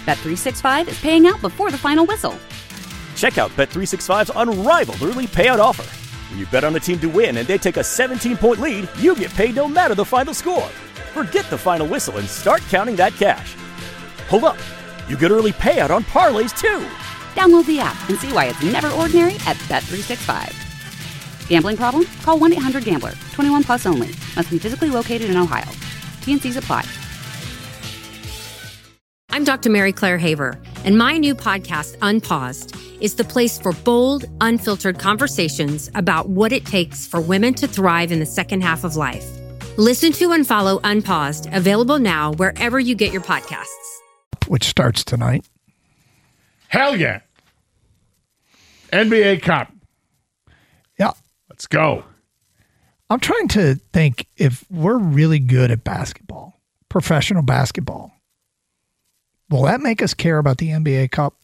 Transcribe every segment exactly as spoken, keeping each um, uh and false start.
Bet three sixty-five is paying out before the final whistle. Check out Bet three sixty-five's unrivaled early payout offer. When you bet on a team to win and they take a seventeen-point lead, you get paid no matter the final score. Forget the final whistle and start counting that cash. Hold up. You get early payout on parlays, too. Download the app and see why it's never ordinary at Bet three sixty-five. Gambling problem? Call one eight hundred gambler. twenty-one plus only. Must be physically located in Ohio. T N Cs apply. I'm Doctor Mary Claire Haver, and my new podcast, Unpaused, is the place for bold, unfiltered conversations about what it takes for women to thrive in the second half of life. Listen to and follow Unpaused, available now wherever you get your podcasts. Which starts tonight. Hell yeah. N B A Cup. Yeah. Let's go. I'm trying to think if we're really good at basketball, professional basketball, will that make us care about the N B A Cup?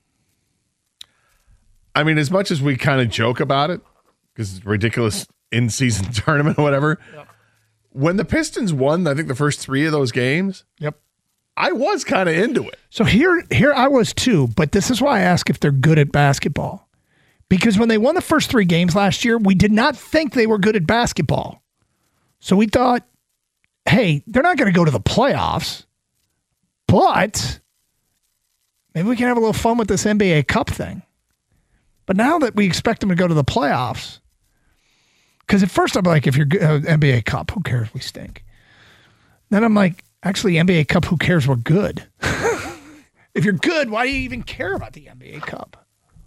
I mean, as much as we kind of joke about it, because it's a ridiculous in-season tournament or whatever, yeah. When the Pistons won, I think the first three of those games, yep, I was kind of into it. So here, here I was too, but this is why I ask if they're good at basketball. Because when they won the first three games last year, we did not think they were good at basketball. So we thought, hey, they're not going to go to the playoffs, but maybe we can have a little fun with this N B A Cup thing. But now that we expect them to go to the playoffs, because at first I'm like, if you're uh, N B A Cup, who cares? We stink. Then I'm like, actually, N B A Cup, who cares? We're good. If you're good, why do you even care about the N B A Cup?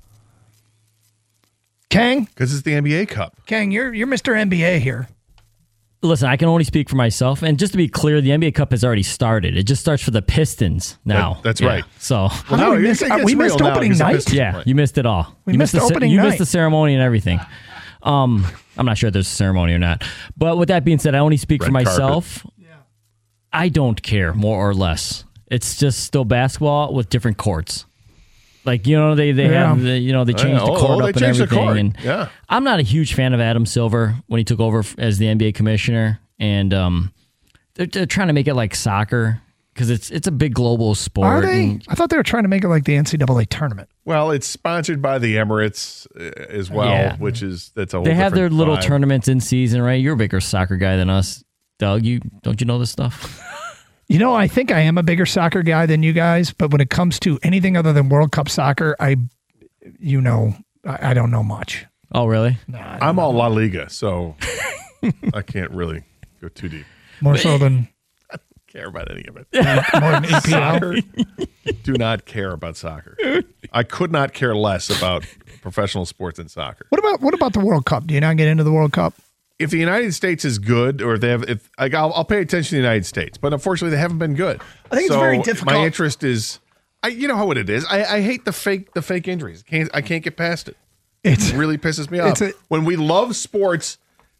Kang? Because it's the N B A Cup. Kang, you're you're Mister N B A here. Listen, I can only speak for myself. And just to be clear, the N B A Cup has already started. It just starts for the Pistons now. That, that's yeah. right. So well, no, we missed, uh, we missed opening night? Yeah, play. you missed it all. We you missed, missed the the opening You night. missed the ceremony and everything. Um, I'm not sure if there's a ceremony or not. But with that being said, I only speak Red for myself. Carpet. Yeah. I don't care, more or less. It's just still basketball with different courts. Like, you know, they, they yeah. have, the, you know, they changed oh, the court oh, up and everything. And yeah. I'm not a huge fan of Adam Silver when he took over as the N B A commissioner. And um, they're, they're trying to make it like soccer because it's it's a big global sport. Are they? And, I thought they were trying to make it like the N C double A tournament. Well, it's sponsored by the Emirates uh, as well, Yeah. which is, that's a whole they have their different little vibe. tournaments in season, right? You're a bigger soccer guy than us. Doug, you don't you know this stuff? You know, I think I am a bigger soccer guy than you guys, but when it comes to anything other than World Cup soccer, I, you know, I, I don't know much. Oh, really? Nah, I'm all La Liga, so I can't really go too deep. More so than I don't care about any of it. more than E P L. Do not care about soccer. I could not care less about professional sports and soccer. What about what about the World Cup? Do you not get into the World Cup? If the United States is good, or if they have, if like, I'll, I'll pay attention to the United States, but unfortunately, they haven't been good. I think it's So very difficult. My interest is, I you know how what it is. I, I hate the fake the fake injuries. Can't I can't get past it. It's It really pisses me off. a- when we love sports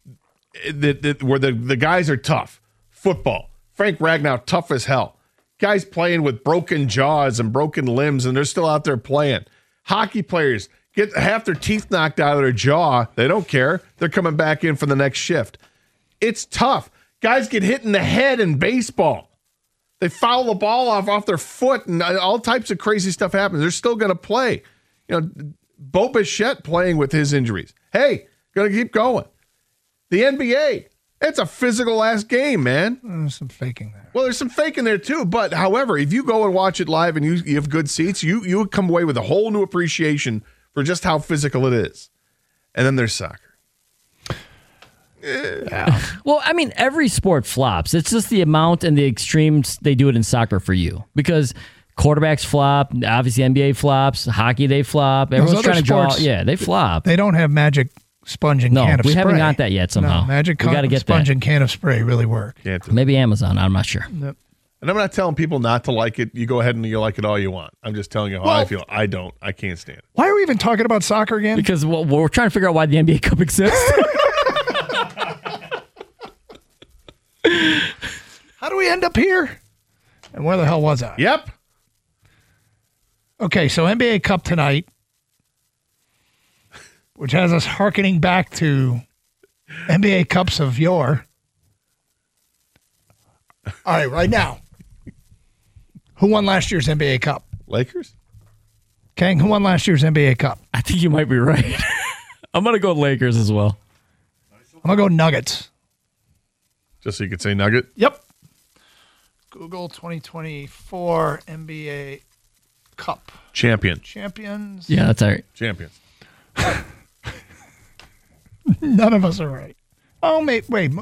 that, that where the, the guys are tough. Football. Frank Ragnow, tough as hell. Guys playing with broken jaws and broken limbs, and they're still out there playing. Hockey players get half their teeth knocked out of their jaw. They don't care. They're coming back in for the next shift. It's tough. Guys get hit in the head in baseball. They foul the ball off off their foot, and all types of crazy stuff happens. They're still going to play. You know, Bo Bichette playing with his injuries. Hey, going to keep going. The N B A, it's a physical-ass game, man. There's some faking there. Well, there's some faking there, too. But, however, if you go and watch it live and you, you have good seats, you you come away with a whole new appreciation for just how physical it is. And then there's soccer. Yeah. Well, I mean, every sport flops. It's just the amount and the extremes they do it in soccer for you. Because quarterbacks flop, obviously N B A flops, hockey they flop. Everyone's other trying to draw. sports, Yeah, they flop. They don't have magic sponge and No, can of we spray. haven't got that yet somehow. No, magic We con- gotta get sponge that. and can of spray really work. Can't do it. Maybe Amazon. I'm not sure. Yep. And I'm not telling people not to like it. You go ahead and you like it all you want. I'm just telling you how Well- I feel. I don't. I can't stand it. Why are we even talking about soccer again? Because well, we're trying to figure out why the N B A Cup exists. How do we end up here? And where the hell was I? Yep. Okay, so N B A Cup tonight, which has us hearkening back to N B A Cups of yore. All right, right now. Who won last year's N B A Cup? Lakers? Kang, who won last year's N B A Cup? I think you might be right. I'm going to go Lakers as well. I'm going to go Nuggets. Just so you could say Nugget? Yep. Google twenty twenty-four N B A Cup. Champion. Champions. Yeah, that's all right. Champions. None of us are right. Oh, wait, wait.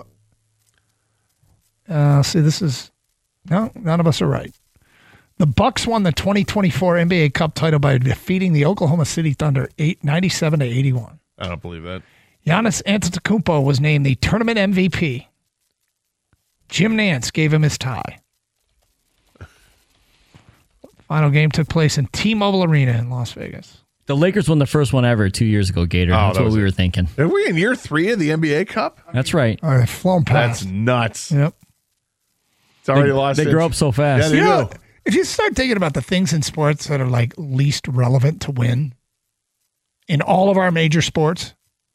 Uh, see, this is no. None of us are right. The Bucks won the twenty twenty-four N B A Cup title by defeating the Oklahoma City Thunder eight ninety-seven to eighty-one. I don't believe that. Giannis Antetokounmpo was named the tournament M V P. Jim Nantz gave him his tie. Final game took place in T-Mobile Arena in Las Vegas. The Lakers won the first one ever two years ago, Gator. Oh, That's that what was we it. were thinking. Are we in year three of the N B A Cup? That's right. All right, they've flown past. That's nuts. Yep. It's already They, lost. they its- grow up so fast. Yeah, they You know, do. if you start thinking about the things in sports that are like least relevant to win in all of our major sports,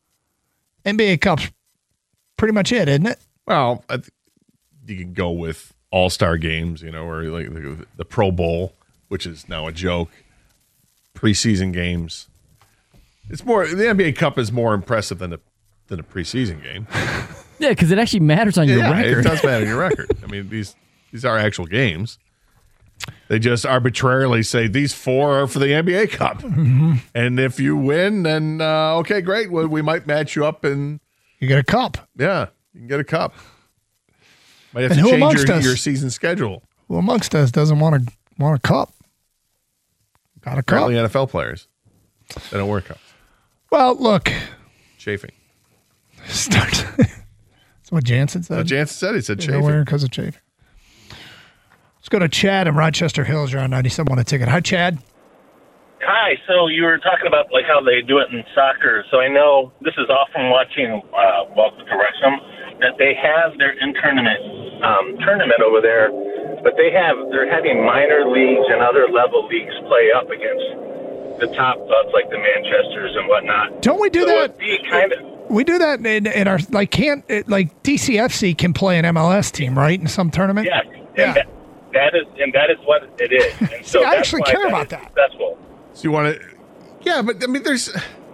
N B A Cup's pretty much it, isn't it? Well, I th- you can go with all-star games, you know, or like the, the Pro Bowl, which is now a joke. Preseason games. It's more the N B A Cup is more impressive than a than a preseason game. Yeah, because it actually matters on your yeah, record. it does matter in your record. I mean, these these are actual games. They just arbitrarily say these four are for the N B A Cup, Mm-hmm. and if you win, then uh, okay, great. Well, we might match you up, and You get a cup. yeah, you can get a cup. Might have And to who change amongst your, us? your season schedule. Who amongst us doesn't want a want a cup? Got a cup. Apparently, N F L players they don't wear cups. Well, look, Chafing. start. That's what Jansen said. Uh, Jansen said he said They're chafing. wearing because of chafing. Let's go to Chad in Rochester Hills. You're on ninety-seven on a ticket. Hi, Chad. Hi. So you were talking about like how they do it in soccer. So I know this is all from watching uh, Welcome to Wrexham that they have their in-tournament um, tournament over there, but they have they're having minor leagues and other level leagues play up against the top clubs like the Manchesters and whatnot. Don't we do so that? it'd be kind of We do that in, in our like can't it, like D C F C can play an M L S team, right? In some tournament. yes, Yeah. and that, that is and that is what it is. And so See, I that's actually why care that about is that. Successful. So you want to? Yeah, but I mean, there's.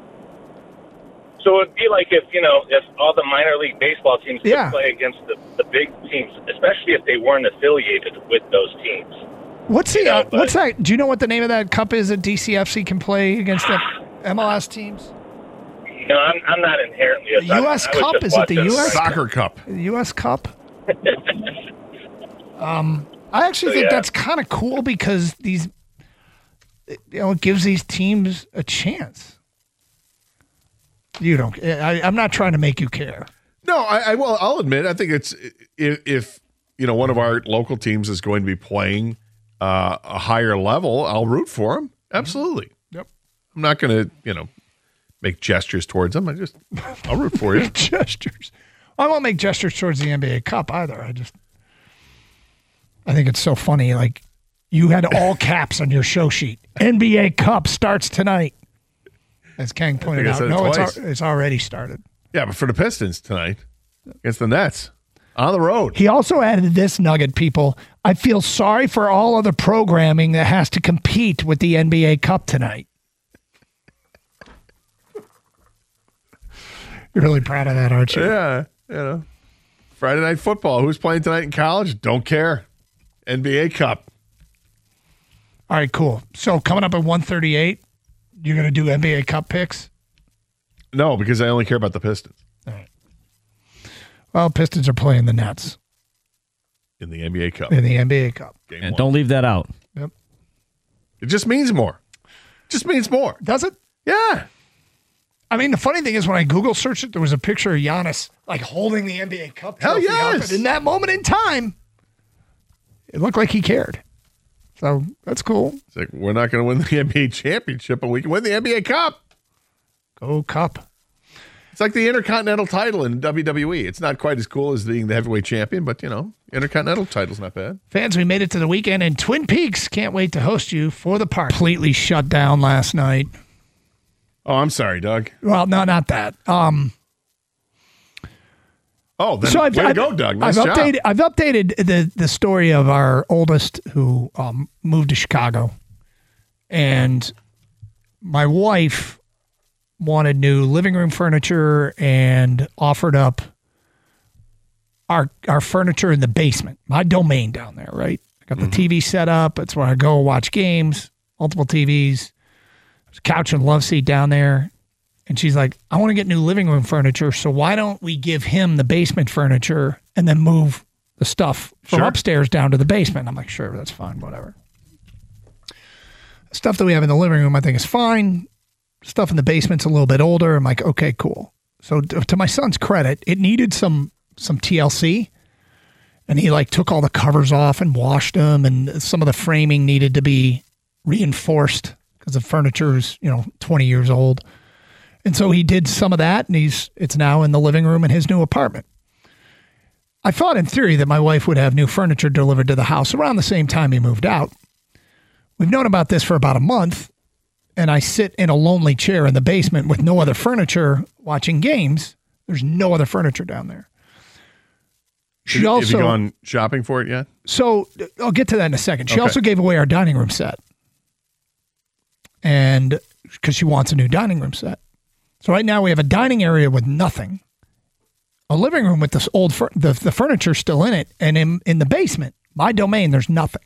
So it'd be like if, you know, if all the minor league baseball teams could Yeah. play against the, the big teams, especially if they weren't affiliated with those teams. What's the You know, uh, but- what's that? Do you know what the name of that cup is that D C F C can play against the M L S teams? You know, I'm, I'm not inherently a The soccer- U S I was Cup? just Is it the watching- U S Soccer Cup. The U S Cup. um, I actually So, think yeah. that's kind of cool because these, you know, it gives these teams a chance. You don't. I, I'm not trying to make you care. No, I, I will. I'll admit. I think it's if, if you know one of our local teams is going to be playing uh, a higher level, I'll root for them. Absolutely. Yep. I'm not going to you know make gestures towards them. I just I'll root for you. Gestures. I won't make gestures towards the N B A Cup either. I just, I think it's so funny. Like, you had all caps on your show sheet. N B A Cup starts tonight, as Kang pointed I out. said it No, it's twice. al- it's already started. Yeah, but for the Pistons tonight against the Nets on the road. He also added this nugget, people. I feel sorry for all other programming that has to compete with the N B A Cup tonight. You're really proud of that, aren't you? Yeah, you know, Friday night football. Who's playing tonight in college? Don't care. N B A Cup. All right, cool. So coming up at one thirty-eight, you're going to do N B A Cup picks? No, because I only care about the Pistons Well, Pistons are playing the Nets in the N B A Cup. in the N B A Cup. Game And one. don't leave that out. Yep. It just means more. Just means more. Does it? Yeah. I mean, the funny thing is when I Google searched it, there was a picture of Giannis like holding the N B A Cup Hell trophy up, yes. and in that moment in time, it looked like he cared. So that's cool. It's like, we're not going to win the N B A championship, but we can win the N B A Cup. Go Cup. It's like the Intercontinental title in W W E. It's not quite as cool as being the heavyweight champion, but, you know, Intercontinental title's not bad. Fans, we made it to the weekend, and Twin Peaks can't wait to host you for the park. Completely shut down last night. Oh, I'm sorry, Doug. Well, no, not that. Um, Oh, then so I've, way I've, to go, Doug. Nice I've job. updated. I've updated the the story of our oldest who um, moved to Chicago, and my wife wanted new living room furniture and offered up our our furniture in the basement, my domain down there. Right, I got the mm-hmm. T V set up. It's where I go watch games. Multiple T Vs. There's a couch and love seat down there. And she's like, I want to get new living room furniture, so why don't we give him the basement furniture and then move the stuff from sure. upstairs down to the basement? I'm like, sure, that's fine, whatever. Stuff that we have in the living room, I think is fine. Stuff in the basement's a little bit older. I'm like, okay, cool. So to, to my son's credit, it needed some some T L C, and he like took all the covers off and washed them, and some of the framing needed to be reinforced because the furniture is, you know, twenty years old. And so he did some of that, and he's it's now in the living room in his new apartment. I thought in theory that my wife would have new furniture delivered to the house around the same time he moved out. We've known about this for about a month, and I sit in a lonely chair in the basement with no other furniture watching games. There's no other furniture down there. She have, also, have you gone shopping for it yet? So I'll get to that in a second. She okay. also gave away our dining room set, and because she wants a new dining room set. So right now we have a dining area with nothing, a living room with this old fur- the the furniture still in it, and in in the basement, my domain, there's nothing.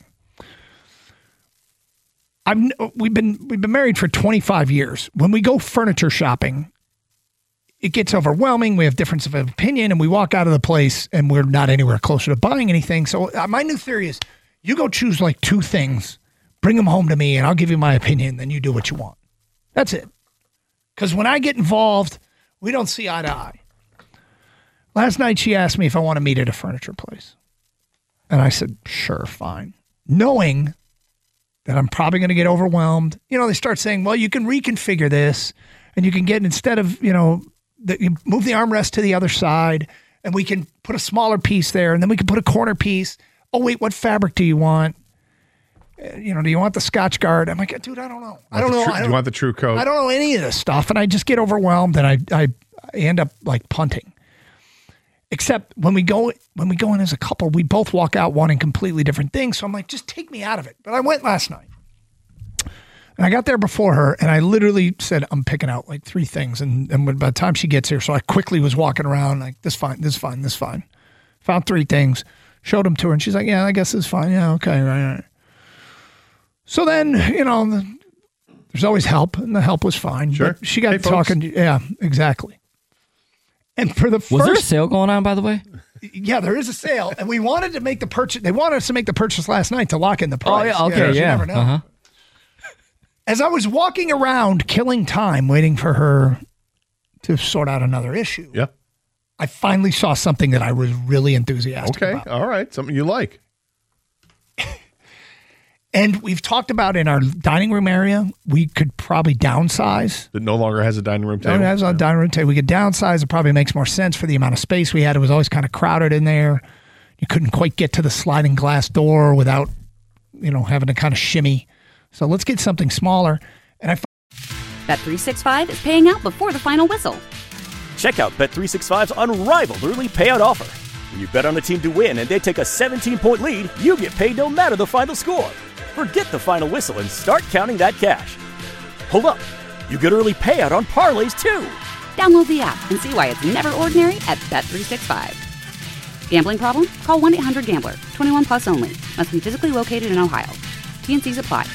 I'm we've been we've been married for twenty-five years. When we go furniture shopping, it gets overwhelming. We have difference of opinion, and we walk out of the place and we're not anywhere closer to buying anything. So uh, my new theory is, you go choose like two things, bring them home to me, and I'll give you my opinion. Then you do what you want. That's it. Because when I get involved, we don't see eye to eye. Last night, she asked me if I want to meet at a furniture place. And I said, sure, fine. Knowing that I'm probably going to get overwhelmed. You know, they start saying, well, you can reconfigure this, and you can get, instead of, you know, the, you move the armrest to the other side, and we can put a smaller piece there, and then we can put a corner piece. Oh, wait, what fabric do you want? You know, do you want the Scotch Guard? I'm like, dude, I don't know. I don't know. Tru- I don't, do you want the true coat? I don't know any of this stuff, and I just get overwhelmed, and I, I I end up like punting. Except when we go when we go in as a couple, we both walk out wanting completely different things. So I'm like, just take me out of it. But I went last night, and I got there before her, and I literally said, I'm picking out like three things, and and by the time she gets here, so I quickly was walking around like, this fine, this fine, this fine. Found three things, showed them to her, and she's like, yeah, I guess this is fine. Yeah, okay, right, right. So then, you know, there's always help, and the help was fine. Sure. But she got hey, talking. folks. Yeah, exactly. And for the first, was there a sale going on, by the way? Yeah, there is a sale, and we wanted to make the purchase. They wanted us to make the purchase last night to lock in the price. Oh yeah, okay, yeah. You yeah. never know. Uh-huh. As I was walking around, killing time, waiting for her to sort out another issue, Yeah. I finally saw something that I was really enthusiastic Okay. about. All right. Something you like. And we've talked about in our dining room area, we could probably downsize. That no longer has a dining room table. It has a dining room table. We could downsize. It probably makes more sense for the amount of space we had. It was always kind of crowded in there. You couldn't quite get to the sliding glass door without, you know, having to kind of shimmy. So let's get something smaller. And I Bet three sixty-five is paying out before the final whistle. Check out Bet three sixty-five's unrivaled early payout offer. When you bet on a team to win and they take a seventeen-point lead, you get paid no matter the final score. Forget the final whistle and start counting that cash. Hold up. You get early payout on parlays, too. Download the app and see why it's never ordinary at Bet three sixty-five. Gambling problem? Call one eight hundred gambler. twenty-one plus only. Must be physically located in Ohio. T and C's apply.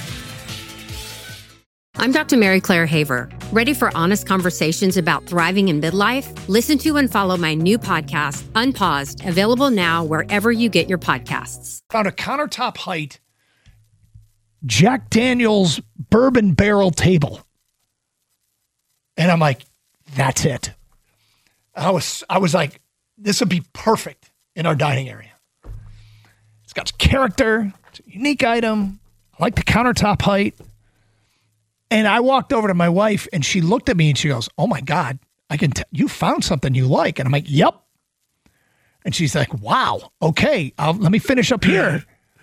I'm Doctor Mary Claire Haver. Ready for honest conversations about thriving in midlife? Listen to and follow my new podcast, Unpaused, available now wherever you get your podcasts. found a countertop height Jack Daniel's bourbon barrel table. And I'm like, that's it. I was I was like, this would be perfect in our dining area. It's got character. It's a unique item. I like the countertop height. And I walked over to my wife, and she looked at me, and she goes, oh, my God, I can tell you found something you like. And I'm like, yep. And she's like, wow, okay, I'll, let me finish up here.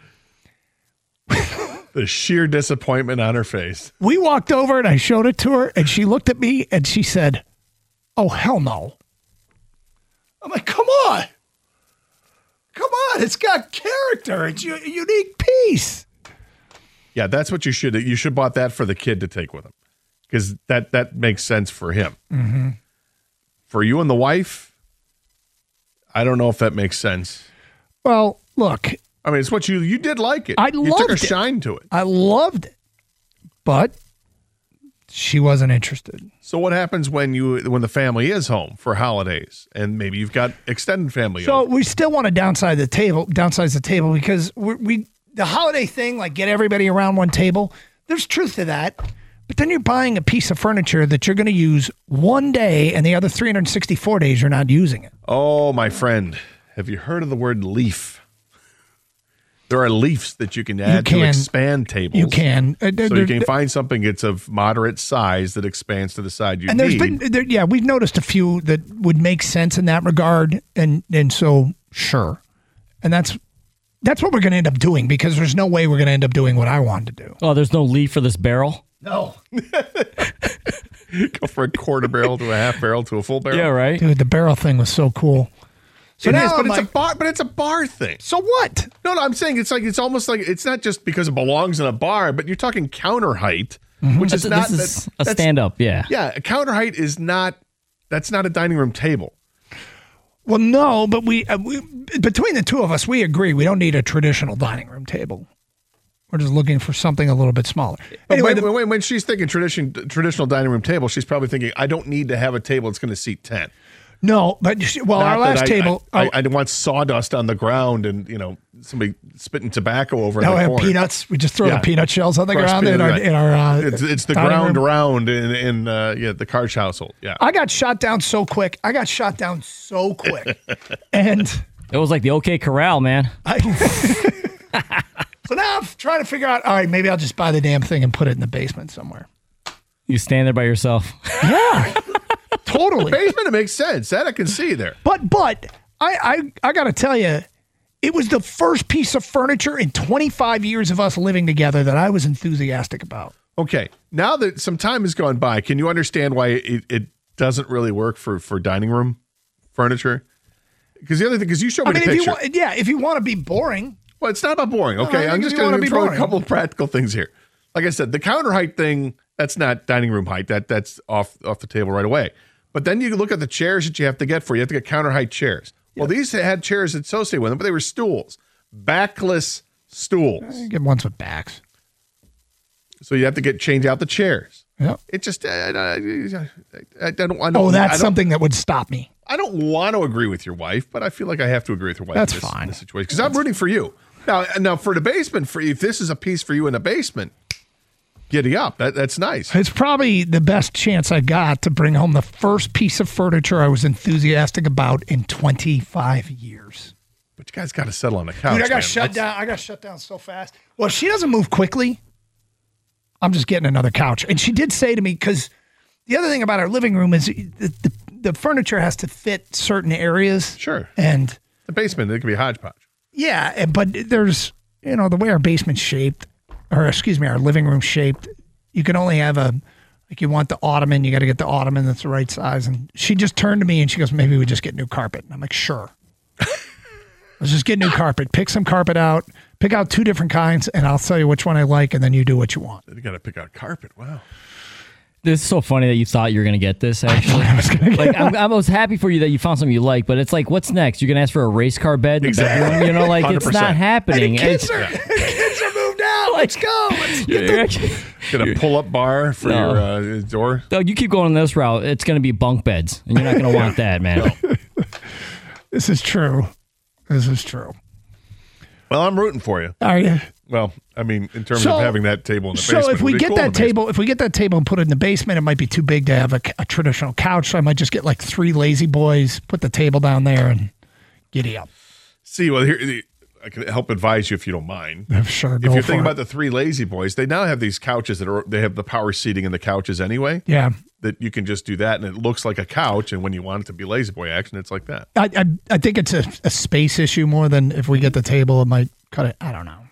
The sheer disappointment on her face. We walked over, and I showed it to her, and she looked at me, and she said, oh, hell no. I'm like, come on. Come on. It's got character. It's a unique piece. Yeah, that's what you should you should bought that for the kid to take with him, because that that makes sense for him. Mm-hmm. For you and the wife, I don't know if that makes sense. Well, look, I mean, it's what you you did like it. I you loved took a it. shine to it. I loved it, but she wasn't interested. So what happens when you when the family is home for holidays and maybe you've got extended family? So over? we still want to downside the table, downsize the table because we, we the holiday thing, like get everybody around one table. There's truth to that, but then you're buying a piece of furniture that you're going to use one day, and the other three hundred sixty-four days you're not using it. Oh, my friend, have you heard of the word leaf? There are leaves that you can add You can. to expand tables. You can, uh, So there- you can find something that's of moderate size that expands to the side you and there's need. been, there, yeah, we've noticed a few that would make sense in that regard, and and so sure, and that's that's what we're going to end up doing because there's no way we're going to end up doing what I wanted to do. Oh, there's no leaf for this barrel? No, Go for a quarter barrel to a half barrel to a full barrel. Yeah, right. dude, the barrel thing was so cool. So It now is, but I'm it's a like, bar. But it's a bar thing. so what? No, no, I'm saying it's like it's almost like it's not just because it belongs in a bar, but you're talking counter height, which That's, is not this that's, is a that's- stand-up, yeah. Yeah, a counter height is not. That's not a dining room table. Well, no, but we, uh, we between the two of us, we agree we don't need a traditional dining room table. We're just looking for something a little bit smaller. Anyway, when, the- when, when she's thinking tradition, traditional dining room table, she's probably thinking, I don't need to have a table that's going to seat ten. no, but you see- well, Not our that last I, table, I, oh, I, I don't want sawdust on the ground and you know somebody spitting tobacco over in no, the we have corner. peanuts. We just throw Yeah. the peanut shells on the Crushed ground in our, peanut, right. in our uh, It's, it's the dining ground room. around in in uh, yeah the Karch household. Yeah, I got shot down so quick. I got shot down so quick, and It was like the OK Corral, man. I. So now I'm trying to figure out. All right, maybe I'll just buy the damn thing and put it in the basement somewhere. You stand there by yourself. Yeah, totally. basement, it makes sense. That I can see there. But but I I, I got to tell you, it was the first piece of furniture in twenty-five years of us living together that I was enthusiastic about. Okay, now that some time has gone by, can you understand why it, it doesn't really work for, for dining room furniture? Because the other thing, because you showed me I mean, the if picture. you want, yeah, if you want to be boring, Well, it's not about boring. Okay, I I'm think just if you wanna going to be throw boring. a couple of practical things here. Like I said, the counter height thing, that's not dining room height. That that's off off the table right away. But then you look at the chairs that you have to get for. You have to get counter height chairs. Well, these had chairs associated with them, but they were stools, backless stools. you get ones with backs. So you have to get change out the chairs. Yeah. It just I, I, I, I don't. I don't Oh, I that's don't- something that would stop me. I don't want to agree with your wife, but I feel like I have to agree with your wife. That's in this, fine. in this situation because I'm rooting for you. Now, now for the basement, for if this is a piece for you in the basement, giddy up. That that's nice. It's probably the best chance I got to bring home the first piece of furniture I was enthusiastic about in twenty-five years. But you guys got to settle on the couch. Dude, I got man. shut That's- down. I got shut down so fast. Well, she doesn't move quickly. I'm just getting another couch. And she did say to me, because the other thing about our living room is the, the, the furniture has to fit certain areas. Sure. And The basement, it could be a hodgepodge. yeah, and- but there's, you know, the way our basement's shaped, or excuse me, our living room shaped, you can only have a, like you want the ottoman, you got to get the ottoman that's the right size. And she just turned to me and she goes, maybe we just get new carpet. And I'm like, sure. Let's just get new carpet. Pick some carpet out. Pick out two different kinds, and I'll tell you which one I like, and then you do what you want. You got to pick out carpet. Wow. This is so funny that you thought you were going to get this, actually. I was gonna Like, I'm, I was happy for you that you found something you like, but it's like, what's next? You're going to ask for a race car bed in the Exactly. bedroom? You know, like, it's one hundred not percent. happening. Kids It's- are, kids are moved out. Let's go. Let's get You're- the, Get a pull up bar for No. your uh, door. Doug, you keep going this route, it's going to be bunk beds, and you're not going to want that, man. This is true. This is true. Well, I'm rooting for you. Are you? Well, I mean, in terms So- of having that table in the So basement. if it we would be get cool in that the basement. table, if we get that table and put it in the basement, it might be too big to have a, a traditional couch. So I might just get like three lazy boys, put the table down there, and giddy up. See, well, here I can help advise you if you don't mind. Sure. If go you're for thinking it. about the three lazy boys, they now have these couches that are they have the power seating in the couches anyway. yeah, That you can just do that, and it looks like a couch. And when you want it to be lazy boy action, it's like that. I, I I think it's a, a space issue more than if we get the table, it might cut it. I don't know.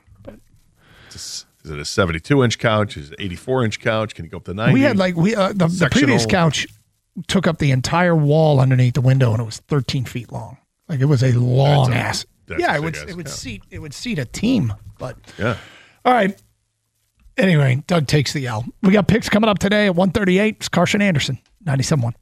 Is it a seventy-two inch couch? Is it an eighty-four inch couch? Can you go up to ninety? We had like we uh, the, the previous Sectional. couch took up the entire wall underneath the window, and it was thirteen feet long. Like it was a long That's a- ass. that's Yeah, a it would big ass it would couch. seat it would seat a team. But Yeah. all right. Anyway, Doug takes the L. We got picks coming up today at one thirty-eight. It's Carson Anderson, ninety-seven point one.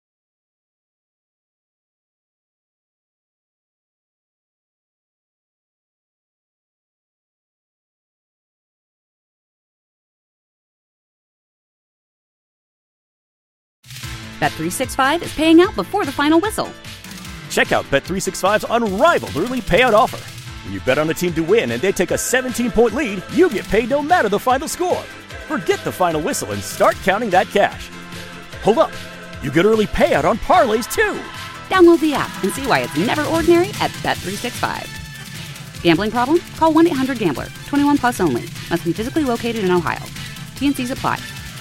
Bet three sixty-five is paying out before the final whistle. Check out Bet three sixty-five's unrivaled early payout offer. When you bet on a team to win and they take a seventeen-point lead, you get paid no matter the final score. Forget the final whistle and start counting that cash. Hold up. You get early payout on parlays too. Download the app and see why it's never ordinary at Bet three sixty-five. Gambling problem? Call one eight hundred gambler. twenty-one plus only. Must be physically located in Ohio. T N Cs apply.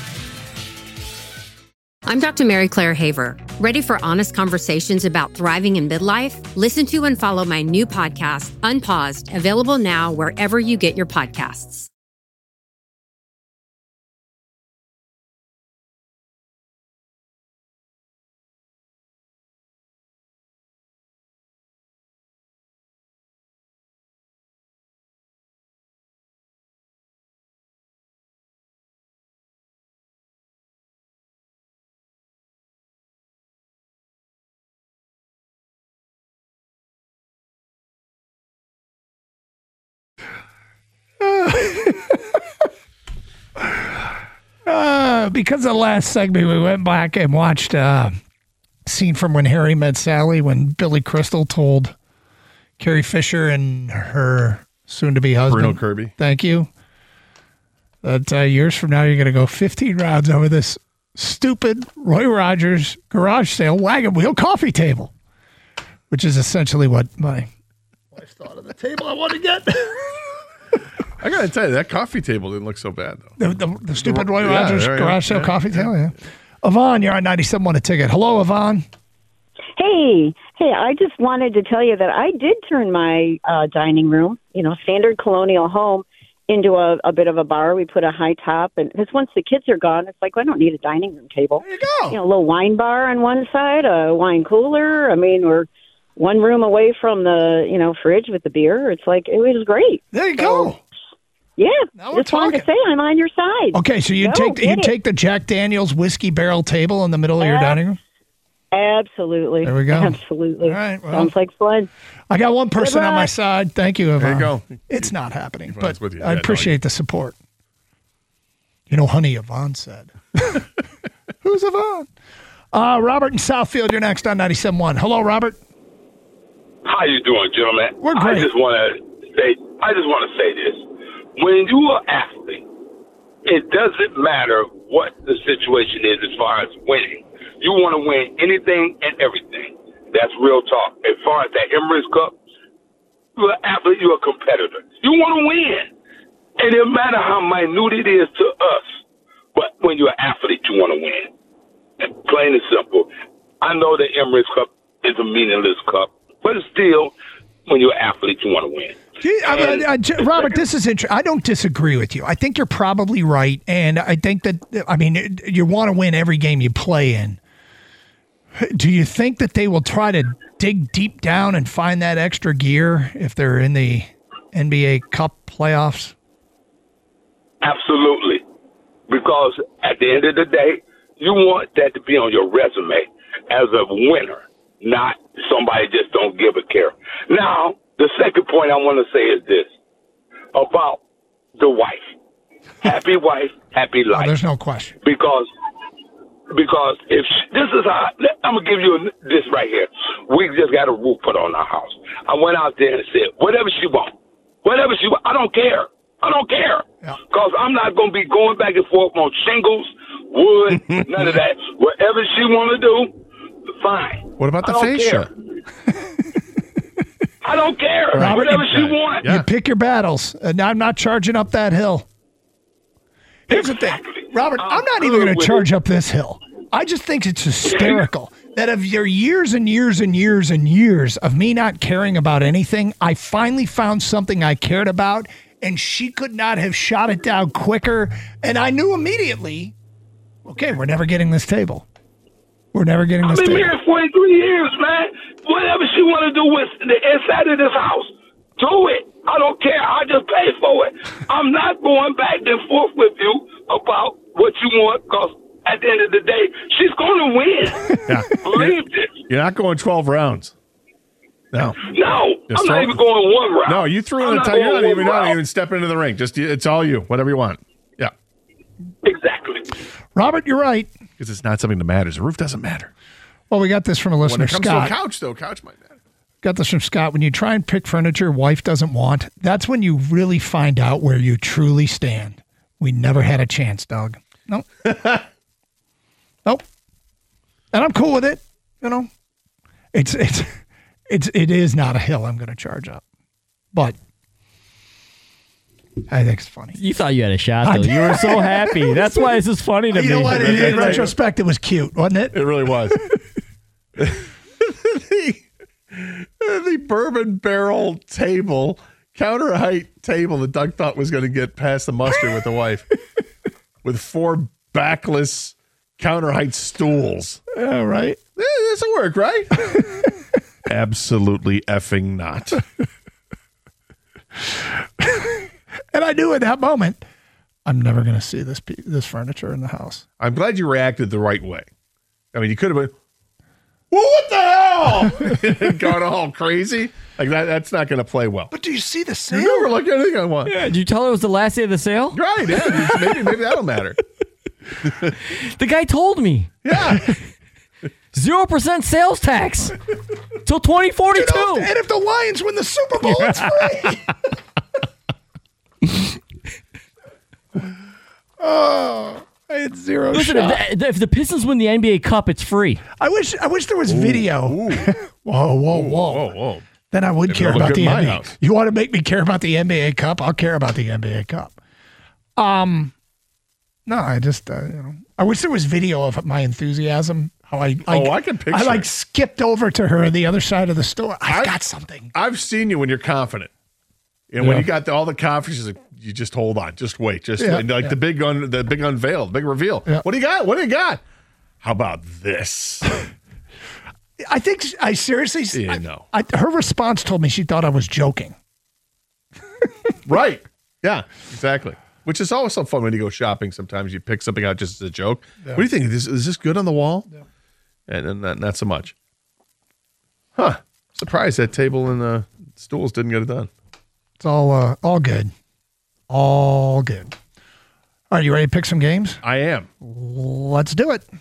I'm Doctor Mary Claire Haver. Ready for honest conversations about thriving in midlife? Listen to and follow my new podcast, Unpaused, available now wherever you get your podcasts. Uh, because of the last segment, we went back and watched a scene from When Harry Met Sally when Billy Crystal told Carrie Fisher and her soon-to-be husband, Bruno Kirby. thank you, that uh, years from now you're going to go fifteen rounds over this stupid Roy Rogers garage sale wagon wheel coffee table, which is essentially what my wife thought of the table I want to get. I got to tell you, that coffee table didn't look so bad, though. The, the, the stupid Roy Yeah, Rogers there you go. garage sale Yeah, coffee yeah. table, yeah. Yvonne, you're on ninety-seven point one a ticket. Hello, Yvonne. Hey, hey, I just wanted to tell you that I did turn my uh, dining room, you know, standard colonial home, into a, a bit of a bar. We put a high top, and because once the kids are gone, it's like, well, I don't need a dining room table. There you go. You know, a little wine bar on one side, a wine cooler. I mean, we're one room away from the, you know, fridge with the beer. It's like, it was great. There you go. Yeah, Now we're just wanted to talking. say I'm on your side. Okay, so you Go, take the, you get it. take the Jack Daniels whiskey barrel table in the middle of your Yeah. dining room? Absolutely. There we go. Absolutely. All right, well. Sounds like fun. I got one person Good on my luck. side. Thank you, Yvonne. There you go. It's not happening, Yvonne's but with you. I Yeah, no, appreciate the support. You know, honey, Yvonne said. Who's Yvonne? Uh, Robert in Southfield, you're next on ninety-seven point one. Hello, Robert. How you doing, gentlemen? We're great. I just want to say, I just want to say this: when you are athlete, it doesn't matter what the situation is as far as winning. You want to win anything and everything. That's real talk. As far as that Emirates Cup, you're an athlete, you're a competitor. You want to win, and it doesn't matter how minute it is to us. But when you're an athlete, you want to win. And plain and simple. I know the Emirates Cup is a meaningless cup, but still, when you're an athlete, you want to win. Gee, I mean, uh, J- Robert, this is interesting. I don't disagree with you. I think you're probably right. And I think that, I mean, you want to win every game you play in. Do you think that they will try to dig deep down and find that extra gear if they're in the N B A Cup playoffs? Absolutely. Because at the end of the day, you want that to be on your resume as a winner, not somebody just don't give a care. Now, the second point I want to say is this about the wife. Happy wife, happy Oh, life. there's no question. Because because if she, this is how I'm gonna give you this right here. We just got a roof put on our house. I went out there and said, whatever she wants, whatever she wants, I don't care. I don't care. Yeah. Because I'm not gonna be going back and forth on shingles, wood, none of that. Whatever she want to do, fine. What about the I don't fascia? care. I don't care. Robert, whatever you- she wants. Yeah. You pick your battles. And I'm not charging up that hill. Here's the thing, Robert, I'm not even going to charge up this hill. I just think it's hysterical that of your years and years and years and years of me not caring about anything, I finally found something I cared about, and she could not have shot it down quicker. And I knew immediately, okay, we're never getting this table. We're never getting I've this been table. married forty-three years, man. Whatever she want to do with the inside of this house, do it. I don't care. I just pay for it. I'm not going back and forth with you about what you want, because at the end of the day, she's going to win. Yeah. Believe it. You're not going twelve rounds. No. No, Just I'm throw- not even going one round. No, you threw I'm in the not time. You're going not one even, not round. even stepping into the ring. Just it's all you. Whatever you want. Yeah. Exactly. Robert, you're right. Because it's not something that matters. The roof doesn't matter. Well, we got this from a When listener, it comes Scott. to a couch, though, couch might matter. Got this from Scott. When you try and pick furniture your wife doesn't want, that's when you really find out where you truly stand. We never had a chance, Doug. Nope. Nope. And I'm cool with it. You know, it's it's it's it is not a hill I'm going to charge up, but I think it's funny. You thought you had a shot, I though. did. You were so happy. That's why this is funny to You me. know what? In, in retrospect, it was cute, wasn't it? It really was. the, the bourbon barrel table, counter height table that Doug thought was going to get past the muster with the wife, with four backless counter height stools. Yeah, right. Eh, this will work, right? Absolutely effing not. And I knew at that moment, I'm never going to see this pe- this furniture in the house. I'm glad you reacted the right way. I mean, you could have been, well, what the hell? Gone all crazy. Like that. That's not going to play well. But do you see the You sale? never like anything I want. Yeah, did you tell her it was the last day of the sale? Right. Yeah. Maybe, maybe that'll matter. The guy told me. Yeah. Zero percent sales tax till twenty forty-two. You know, and if the Lions win the Super Bowl, it's free. Oh, I had zero Listen, shot. if the, if the Pistons win the N B A Cup, it's free. I wish I wish there was video. Ooh. Whoa, whoa, whoa. Whoa, whoa. Then I would Maybe care I'll look about at the my N B A. house. You want to make me care about the N B A Cup? I'll care about the N B A Cup. Um, no, I just uh, you know, I wish there was video of my enthusiasm. How I, I Oh, I can picture I like it. skipped over to her on the other side of the store. I've I- got something. I've seen you when you're confident. And when you got the, all the confidence, like, you just hold on, just wait, just Yeah, wait. like yeah. the big un, the big unveil, the big reveal. Yeah. What do you got? What do you got? How about this? I think I seriously. Yeah, I, no. I, her response told me she thought I was joking. Right? Yeah, exactly. Which is always so fun when you go shopping. Sometimes you pick something out just as a joke. What do you think? Is, is this good on the wall? Yeah. And then not, not so much. Huh? Surprised that table and the stools didn't get it done. It's all uh, all good, all good. All right, you ready to pick some games? I am. Let's do it.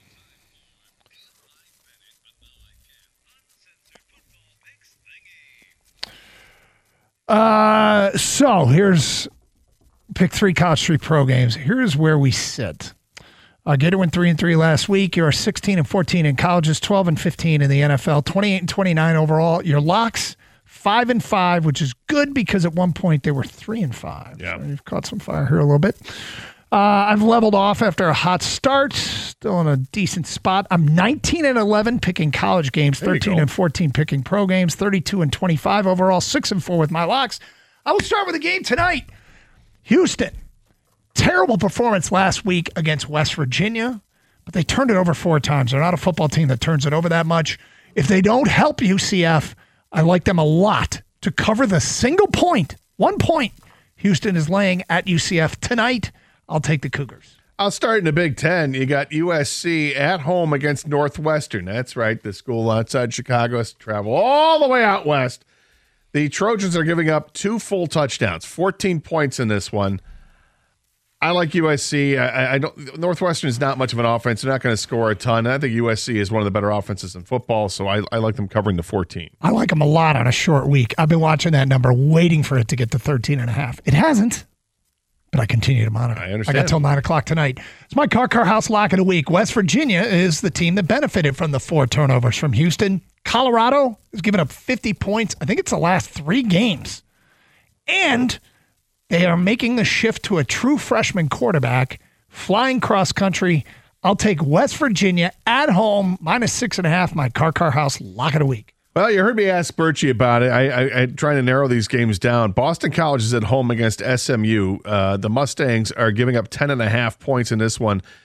Uh, so here's pick three college street pro games. Here's where we sit. Uh, Gator went three and three last week. You're sixteen and fourteen in colleges, twelve and fifteen in the N F L, twenty-eight and twenty-nine overall. Your locks, five and five, which is good because at one point they were three and five. Yeah. So you've caught some fire here a little bit. Uh, I've leveled off after a hot start. Still in a decent spot. I'm nineteen and eleven picking college games, There you thirteen go. and fourteen picking pro games, thirty-two and twenty-five overall, six and four with my locks. I will start with the game tonight. Houston. Terrible performance last week against West Virginia, but they turned it over four times. They're not a football team that turns it over that much. If they don't help U C F, I like them a lot to cover the single point. One point. Houston is laying at U C F tonight. I'll take the Cougars. I'll start in the Big Ten. You got U S C at home against Northwestern. That's right. The school outside Chicago has to travel all the way out west. The Trojans are giving up two full touchdowns, fourteen points in this one. I like U S C. I, I don't. Northwestern is not much of an offense. They're not going to score a ton. I think U S C is one of the better offenses in football, so I, I like them covering the fourteen. I like them a lot on a short week. I've been watching that number, waiting for it to get to thirteen and a half. It hasn't, but I continue to monitor. I understand. I got till nine o'clock tonight. It's my Car Car House lock of the week. West Virginia is the team that benefited from the four turnovers from Houston. Colorado has given up fifty points. I think it's the last three games. And they are making the shift to a true freshman quarterback, flying cross country. I'll take West Virginia at home, minus six and a half, my Car Car House lock of the week. Well, you heard me ask Birchie about it. I, I, I'm trying to narrow these games down. Boston College is at home against S M U. Uh, the Mustangs are giving up ten and a half points in this one.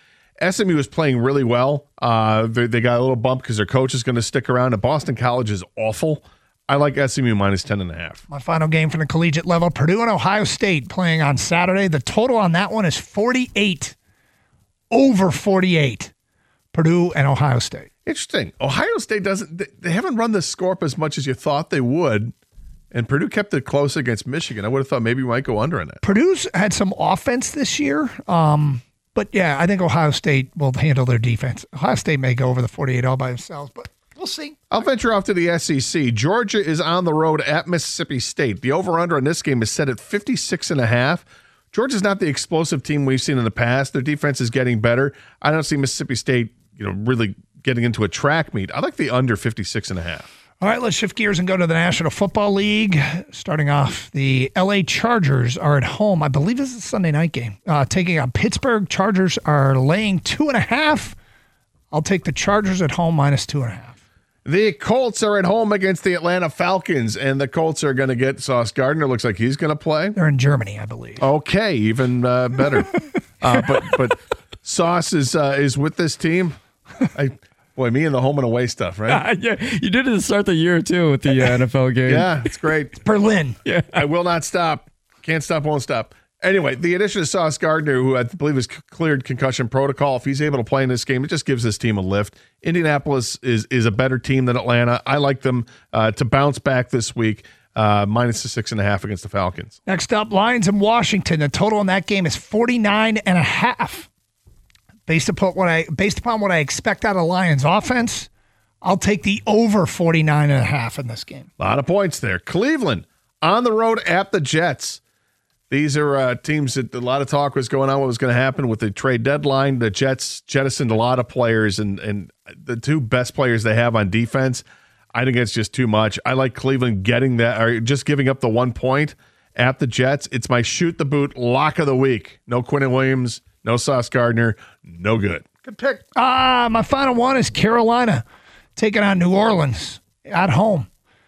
S M U is playing really well. Uh, they, they got a little bump because their coach is going to stick around. And Boston College is awful. I like S M U minus ten and a half. My final game from the collegiate level, Purdue and Ohio State playing on Saturday. The total on that one is forty-eight. Over forty-eight. Purdue and Ohio State. Interesting. Ohio State doesn't, they, they haven't run the score up as much as you thought they would. And Purdue kept it close against Michigan. I would have thought maybe we might go under in it. Purdue's had some offense this year. Um, but yeah, I think Ohio State will handle their defense. Ohio State may go over the forty-eight all by themselves, but we'll see. I'll venture off to the S E C. Georgia is on the road at Mississippi State. The over-under in this game is set at fifty-six and a half. Georgia's not the explosive team we've seen in the past. Their defense is getting better. I don't see Mississippi State, you know, really getting into a track meet. I like the under fifty-six and a half. All right, let's shift gears and go to the National Football League. Starting off, the L A Chargers are at home. I believe this is a Sunday night game. Uh, taking on Pittsburgh. Chargers are laying two and a half. I'll take the Chargers at home minus two and a half. The Colts are at home against the Atlanta Falcons, and the Colts are going to get Sauce Gardner. Looks like he's going to play. They're in Germany, I believe. Okay, even uh, better. uh, but but Sauce is uh, is with this team. I, boy, me and the home and away stuff, right? yeah, you did it to start the year too with the uh, N F L game. Yeah, it's great. It's Berlin. Yeah, I will not stop. Can't stop, won't stop. Anyway, the addition of Sauce Gardner, who I believe is cleared concussion protocol, if he's able to play in this game, it just gives this team a lift. Indianapolis is is a better team than Atlanta. I like them uh, to bounce back this week, uh, minus the six and a half against the Falcons. Next up, Lions in Washington. The total in that game is forty-nine and a half. Based upon what I based upon what I expect out of Lions offense, I'll take the over forty-nine and a half in this game. A lot of points there. Cleveland on the road at the Jets. These are uh, teams that a lot of talk was going on what was going to happen with the trade deadline. The Jets jettisoned a lot of players, and and the two best players they have on defense, I think it's just too much. I like Cleveland getting that, or just giving up the one point at the Jets. It's my shoot the boot lock of the week. No Quinnen Williams, no Sauce Gardner, no good. Good pick. Ah, my final one is Carolina taking on New Orleans at home.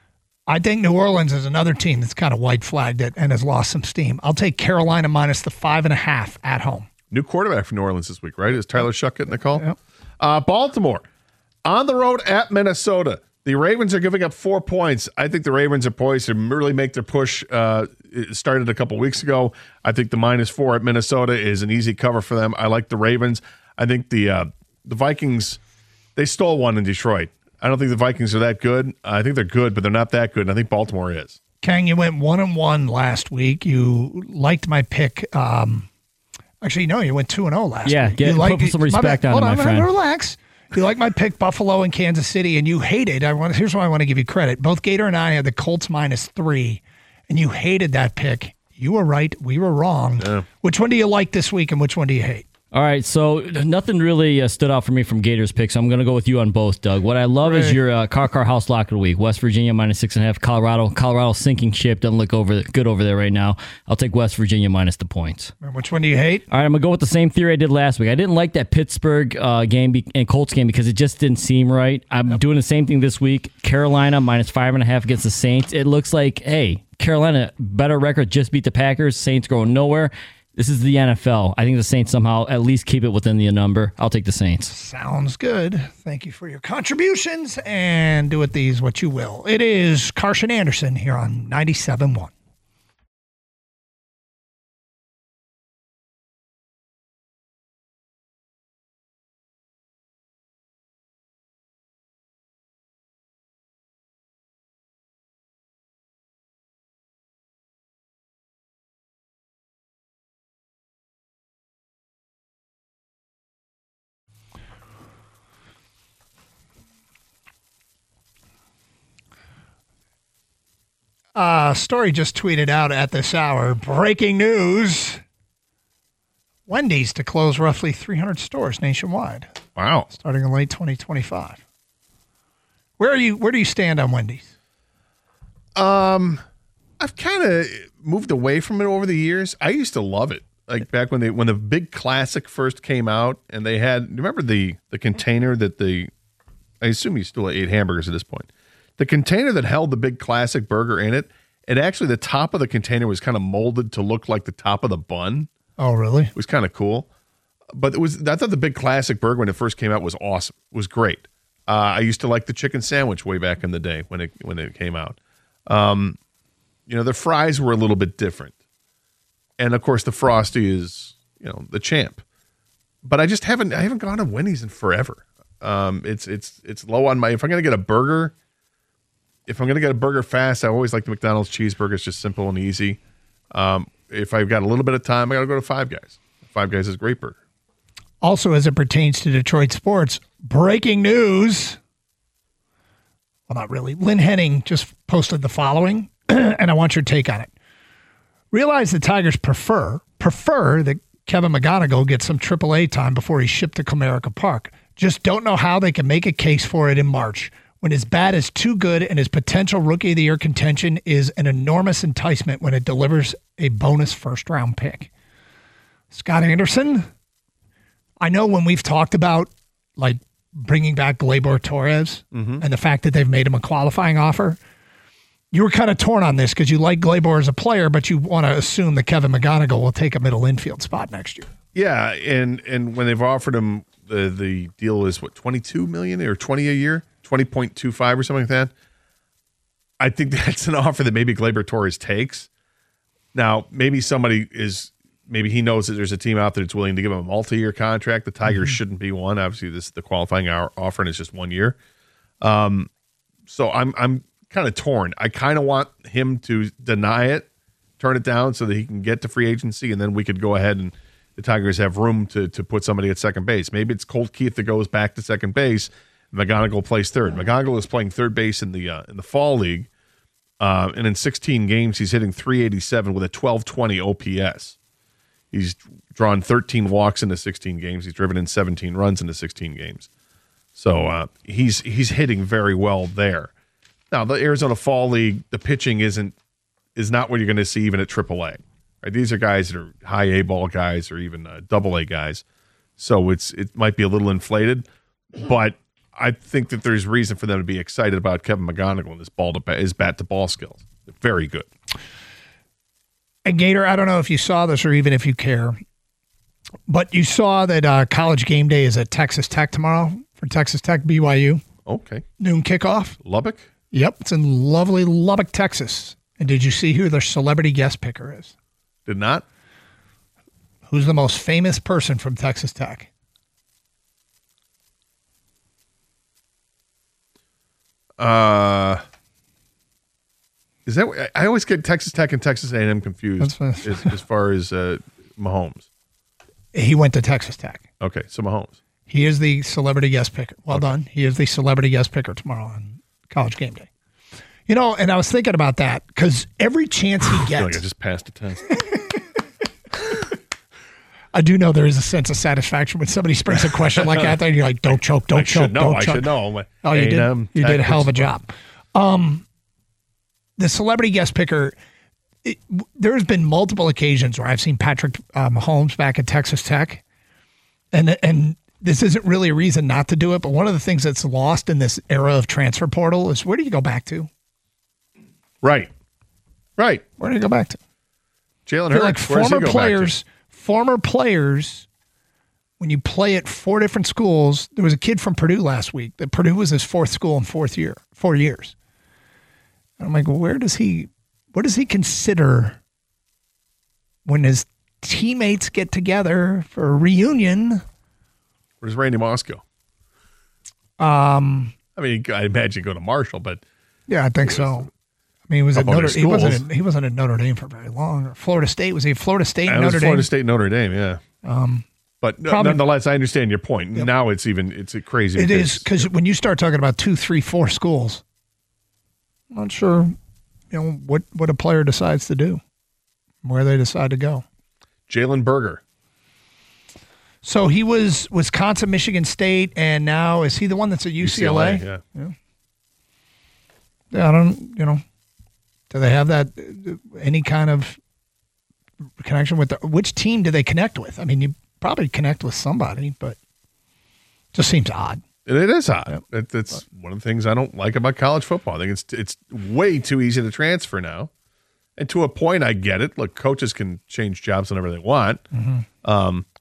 I think New Orleans is another team that's kind of white flagged it and has lost some steam. I'll take Carolina minus the five and a half at home. New quarterback for New Orleans this week, right? Is Tyler Shuck getting the call? Yep. Uh, Baltimore on the road at Minnesota. The Ravens are giving up four points. I think the Ravens are poised to really make their push. Uh, it started a couple weeks ago. I think the minus four at Minnesota is an easy cover for them. I like the Ravens. I think the uh, the Vikings, they stole one in Detroit. I don't think the Vikings are that good. I think they're good, but they're not that good. And I think Baltimore is. Kang, you went one and one last week. You liked my pick. Um, actually, no, you went two and zero last yeah, week. Yeah, you put some respect on it, my friend. Relax. You like my pick, Buffalo and Kansas City, and you hated. I want. Here's why I want to give you credit. Both Gator and I had the Colts minus three, and you hated that pick. You were right. We were wrong. Yeah. Which one do you like this week, and which one do you hate? All right, so nothing really uh, stood out for me from Gators picks. So I'm going to go with you on both, Doug. What I love right. is your uh, car car house lock of the week. West Virginia minus six and a half. Colorado, Colorado sinking ship doesn't look over good over there right now. I'll take West Virginia minus the points. Which one do you hate? All right, I'm gonna go with the same theory I did last week. I didn't like that Pittsburgh uh, game be- and Colts game because it just didn't seem right. I'm yep. doing the same thing this week. Carolina minus five and a half against the Saints. It looks like, hey, Carolina better record, just beat the Packers. Saints going nowhere. This is the N F L. I think the Saints somehow at least keep it within the number. I'll take the Saints. Sounds good. Thank you for your contributions, and do with these what you will. It is Carson Anderson here on ninety-seven point one. Uh, story just tweeted out at this hour. Breaking news. Wendy's to close roughly three hundred stores nationwide. Wow. Starting in late twenty twenty-five. Where are you, where do you stand on Wendy's? Um, I've kind of moved away from it over the years. I used to love it. Like back when they, when the big classic first came out and they had, remember the, the container that the, I assume you still ate hamburgers at this point. The container that held the big classic burger in it, it actually, the top of the container was kind of molded to look like the top of the bun. Oh, really? It was kind of cool. but it was. I thought the Big Classic burger when it first came out was awesome. It was great. Uh, I used to like the chicken sandwich way back in the day when it when it came out. Um, you know, the fries were a little bit different, and of course the Frosty is you know the champ. But I just haven't I haven't gone to Wendy's in forever. Um, it's it's it's low on my. If I'm gonna get a burger, if I'm gonna get a burger fast, I always like the McDonald's cheeseburger. It's just simple and easy. Um, if I've got a little bit of time, I gotta go to Five Guys. Five Guys is a great burger. Also, as it pertains to Detroit sports, breaking news. Well, not really. Lynn Henning just posted the following, and I want your take on it. Realize the Tigers prefer prefer that Kevin McGonigal gets some triple A time before he's shipped to Comerica Park. Just don't know how they can make a case for it in March, when his bat is too good and his potential Rookie of the Year contention is an enormous enticement when it delivers a bonus first-round pick. Scott Anderson, I know when we've talked about like bringing back Gleyber Torres mm-hmm. and the fact that they've made him a qualifying offer, you were kind of torn on this because you like Gleyber as a player, but you want to assume that Kevin McGonigal will take a middle infield spot next year. Yeah, and and when they've offered him, the the deal is what, twenty-two million dollars or twenty a year, twenty point two five or something like that. I think that's an offer that maybe Gleyber Torres takes. Now, maybe somebody is. Maybe he knows that there's a team out there that's willing to give him a multi-year contract. The Tigers mm-hmm. shouldn't be one. Obviously, this the qualifying offer, and it's just one year. Um, so I'm I'm kind of torn. I kind of want him to deny it, turn it down, so that he can get to free agency, and then we could go ahead and the Tigers have room to to put somebody at second base. Maybe it's Colt Keith that goes back to second base. McGonigal plays third. McGonigal is playing third base in the uh, in the fall league, uh, and in sixteen games, he's hitting three eighty-seven with a twelve twenty O P S. He's drawn thirteen walks into sixteen games. He's driven in seventeen runs into sixteen games. So uh, he's he's hitting very well there. Now, the Arizona Fall League, the pitching isn't is not what you're going to see even at triple A. Right? These are guys that are high A ball guys or even uh, double A guys. So it's it might be a little inflated, but I think that there's reason for them to be excited about Kevin McGonigal and his ball to bat, his bat to ball skills. They're very good. And Gator, I don't know if you saw this or even if you care, but you saw that uh, College Game Day is at Texas Tech tomorrow for Texas Tech B Y U. Okay. Noon kickoff. Lubbock? Yep. It's in lovely Lubbock, Texas. And did you see who their celebrity guest picker is? Did not. Who's the most famous person from Texas Tech? Uh... Is that I always get Texas Tech and Texas A and M confused as, as far as uh, Mahomes. He went to Texas Tech. Okay, so Mahomes. He is the celebrity guest picker. Well okay. done. He is the celebrity guest picker tomorrow on College Game Day. You know, and I was thinking about that because every chance he gets. I feel like I just passed a test. I do know there is a sense of satisfaction when somebody springs a question like that. And you're like, don't choke, don't I choke, should know, don't I choke. should know. Oh, you did. You did a hell of a job. Um, the celebrity guest picker. It, there's been multiple occasions where I've seen Patrick uh, Mahomes back at Texas Tech, and and this isn't really a reason not to do it. But one of the things that's lost in this era of transfer portal is where do you go back to? Right, right. Where do you go back to? Jalen Hurts. Like former players, former players. When you play at four different schools, there was a kid from Purdue last week that Purdue was his fourth school in fourth year, four years. And I'm like, well, where does he? What does he consider when his teammates get together for a reunion? Where's Randy Moss go? Um, I mean, I imagine go to Marshall, but yeah, I think so. I mean, he was at Notre. He wasn't. At, he wasn't at Notre Dame for very long. Or Florida State was he? Florida State, and Notre Florida Dame. Florida State, Notre Dame. Yeah. Um, but probably, nonetheless, I understand your point. Yep. Now it's even it's a crazy. It is because yep. when you start talking about two, three, four schools, I'm not sure. You know, what, what a player decides to do, where they decide to go. Jalen Berger. So he was Wisconsin, Michigan State, and now is he the one that's at U C L A? U C L A, yeah. yeah. Yeah, I don't, you know, do they have that, any kind of connection with, the, which team do they connect with? I mean, you probably connect with somebody, but it just seems odd. It is odd. It, it's one of the things I don't like about college football. I think it's it's way too easy to transfer now. And to a point, I get it. Look, coaches can change jobs whenever they want. Mm-hmm. Um,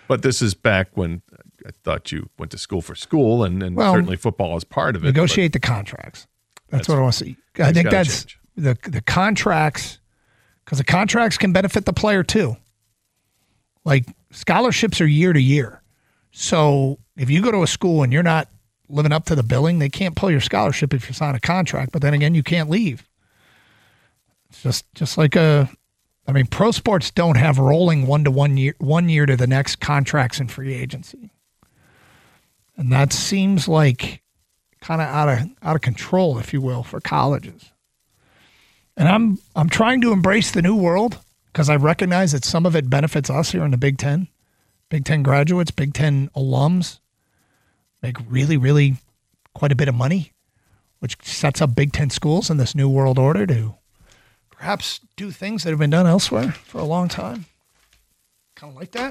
But this is back when I thought you went to school for school, and, and Well, certainly football is part of it. Negotiate the contracts. That's, That's- what I want to see. I things think gotta that's change. the the contracts, because the contracts can benefit the player too. Like scholarships are year to year. So if you go to a school and you're not living up to the billing, they can't pull your scholarship if you sign a contract. But then again, you can't leave. It's just just like a, I mean, pro sports don't have rolling one to one year, one year to the next contracts in free agency, and that seems like kind of out of out of control, if you will, for colleges. And I'm I'm trying to embrace the new world because I recognize that some of it benefits us here in the Big Ten. Big Ten graduates, Big Ten alums make really, really quite a bit of money, which sets up Big Ten schools in this new world order to perhaps do things that have been done elsewhere for a long time. Kind of like that.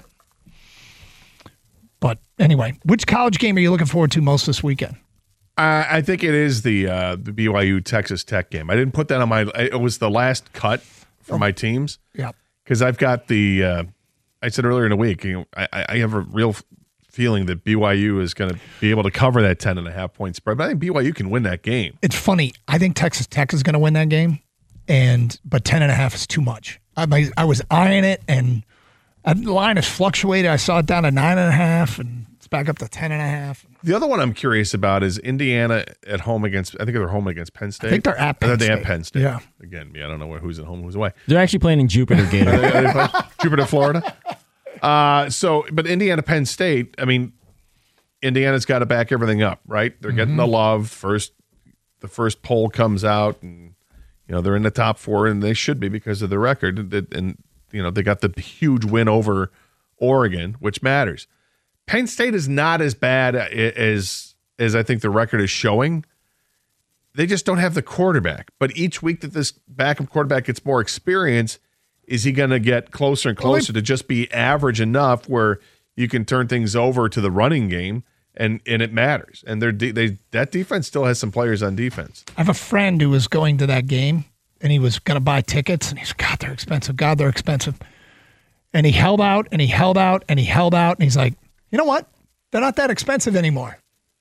But anyway, which college game are you looking forward to most this weekend? Uh, I think it is the uh, the B Y U Texas Tech game. I didn't put that on my. It was the last cut for Oh. my teams. Yeah. Because I've got the. Uh, I said earlier in the week, you know, I, I have a real feeling that B Y U is going to be able to cover that ten and a half point spread. But I think B Y U can win that game. It's funny. I think Texas Tech is going to win that game, and but ten and a half is too much. I I was eyeing it, and the line has fluctuated. I saw it down to nine and a half, and it's back up to ten and a half. The other one I'm curious about is Indiana at home against. I think they're home against Penn State. I think they're at Penn I think they State. have Penn State. Yeah. Again, yeah, I don't know who's at home, who's away. They're actually playing in Jupiter, Gator. Are they- are they playing? Jupiter, Florida. Uh, so, but Indiana, Penn State. I mean, Indiana's got to back everything up, right? They're getting Mm-hmm. the love first. The first poll comes out, and you know they're in the top four, and they should be because of the record. And, and you know they got the huge win over Oregon, which matters. Penn State is not as bad as as I think the record is showing. They just don't have the quarterback. But each week that this backup quarterback gets more experience, is he going to get closer and closer to just be average enough where you can turn things over to the running game and and it matters? And they're de- they that defense still has some players on defense. I have a friend who was going to that game, and he was going to buy tickets, and he's God, they're expensive. God, they're expensive. And he held out, and he held out, and he held out, and he's like, you know what? They're not that expensive anymore.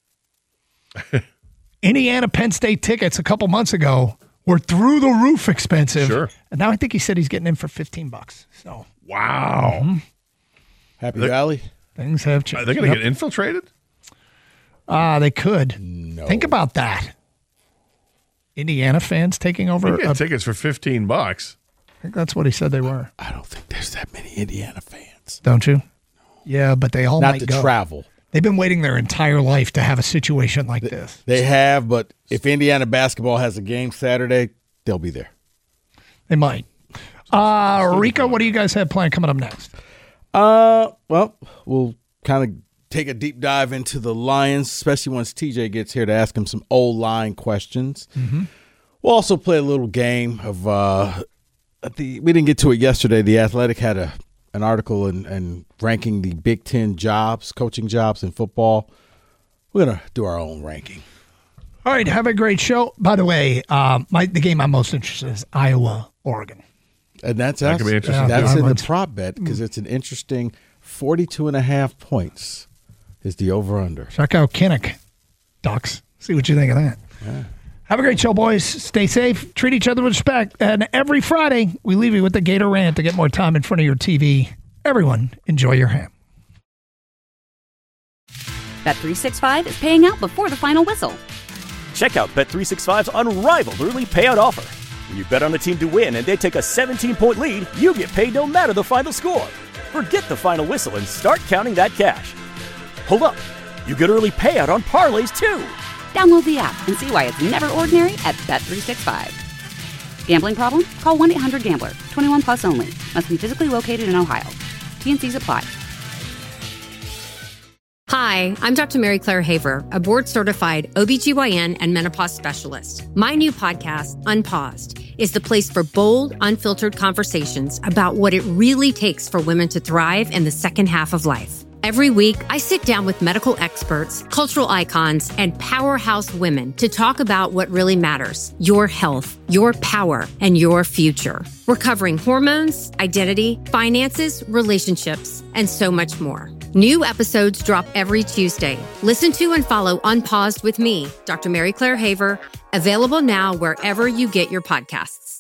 Indiana Penn State tickets a couple months ago were through the roof expensive. Sure. And now I think he said he's getting in for fifteen bucks. So Wow. Mm-hmm. Happy They- Valley. things have Are changed. they going to Yep. get infiltrated? Ah, they could. No. Think about that. Indiana fans taking over. You get a- tickets for fifteen bucks. I think that's what he said they were. I don't think there's that many Indiana fans. Don't you? Yeah, but they all Not might to go. travel. They've been waiting their entire life to have a situation like this. They have, but if Indiana basketball has a game Saturday, they'll be there. They might. Uh, Rika, what do you guys have planned coming up next? Uh, well, we'll kind of take a deep dive into the Lions, especially once T J gets here to ask him some O-line questions. Mm-hmm. We'll also play a little game of uh, the. We didn't get to it yesterday. The Athletic had a an article and, and ranking the Big Ten jobs, coaching jobs in football. We're gonna do our own ranking. All right, have a great show. By the way, um, my the game I'm most interested in is Iowa, Oregon. And that's That us. could be interesting, That's too. in the It's- prop bet because it's an interesting forty-two and a half points is the over-under. Check out Kinnick Ducks. See what you think of that. Have a great show, boys. Stay safe. Treat each other with respect. And every Friday, we leave you with the Gator Rant to get more time in front of your T V. Everyone, enjoy your ham. Bet three sixty-five is paying out before the final whistle. Check out Bet three sixty-five's unrivaled early payout offer. When you bet on a team to win and they take a seventeen-point lead, you get paid no matter the final score. Forget the final whistle and start counting that cash. Hold up. You get early payout on parlays, too. Download the app and see why it's never ordinary at Bet three sixty-five. Gambling problem? Call one eight hundred gambler. twenty-one plus only. Must be physically located in Ohio. T N Cs apply. Hi, I'm Doctor Mary Claire Haver, a board-certified O B G Y N and menopause specialist. My new podcast, Unpaused, is the place for bold, unfiltered conversations about what it really takes for women to thrive in the second half of life. Every week, I sit down with medical experts, cultural icons, and powerhouse women to talk about what really matters: your health, your power, and your future. We're covering hormones, identity, finances, relationships, and so much more. New episodes drop every Tuesday. Listen to and follow Unpaused with me, Doctor Mary Claire Haver, available now wherever you get your podcasts.